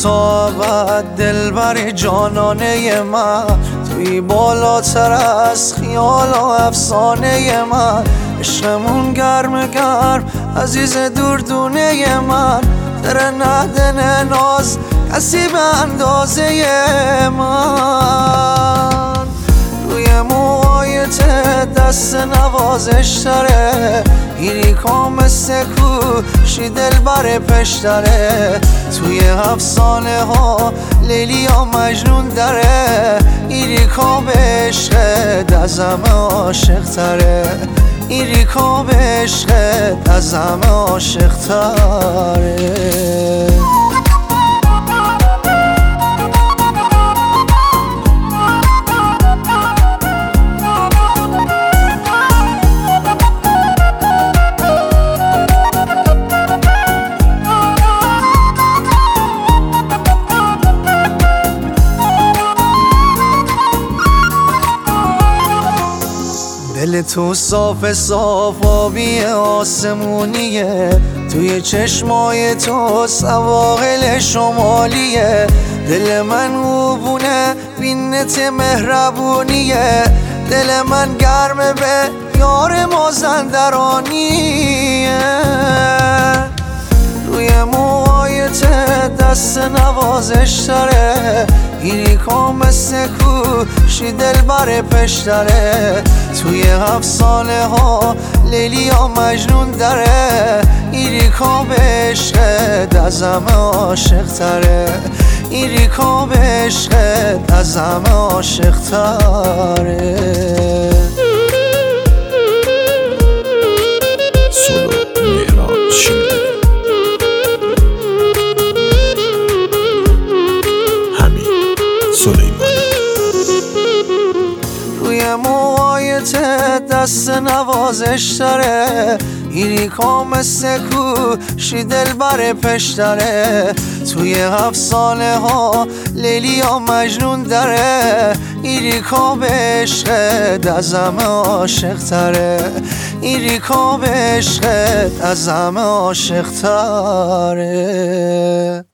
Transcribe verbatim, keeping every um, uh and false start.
صحبت دلبر جانانه من، توی بالاتر از خیال و افسانه من. عشقمون گرم گرم عزیز دوردونه من، در ندن ناز کسی به اندازه من. روی موهایت دست نوازش داره، گیری مثل کوشی دلبر پشتره. توی افسانه ها لیلی یا مجنون داره، ایریکا به عشقت از همه عاشق تره. ایریکا به عشقت از همه عاشق تره. دل تو صاف صاف آبی آسمونیه، توی چشمای تو سواحل شمالیه. دل من اوبونه بینت مهربونیه، دل من گرم به یار مازندرانیه. روی موهایت دست نوازش داره، ایریکا مثل کوشی دلبر پشتره. توی افسانه ها لیلی یا مجنون داره، ایریکا به عشقت از همه عاشق تره. ایریکا به عشقت از همه عاشق تره. روی موهایت دست نوازش داره، ایریکا مثل کوشی دلبر پشتره. توی افسانه ها لیلی یا مجنون داره، ایریکا به عشقت از همه عاشق تره. ایریکا به عشقت از همه عاشق تره.